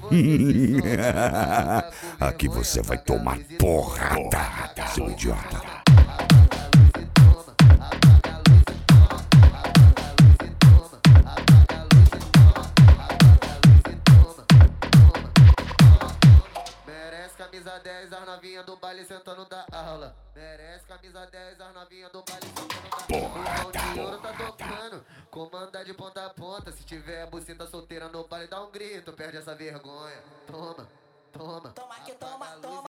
Aqui você vai tomar porrada, seu idiota. Merece camisa 10, as novinhas do baile sentando da aula. Merece camisa 10, as novinhas do baile sentando da aula. O pão de ouro tá tocando, comanda de ponta a ponta. Se tiver a buceta solteira no baile, dá um grito, perde essa vergonha. Toma, toma. Toma que toma, toma.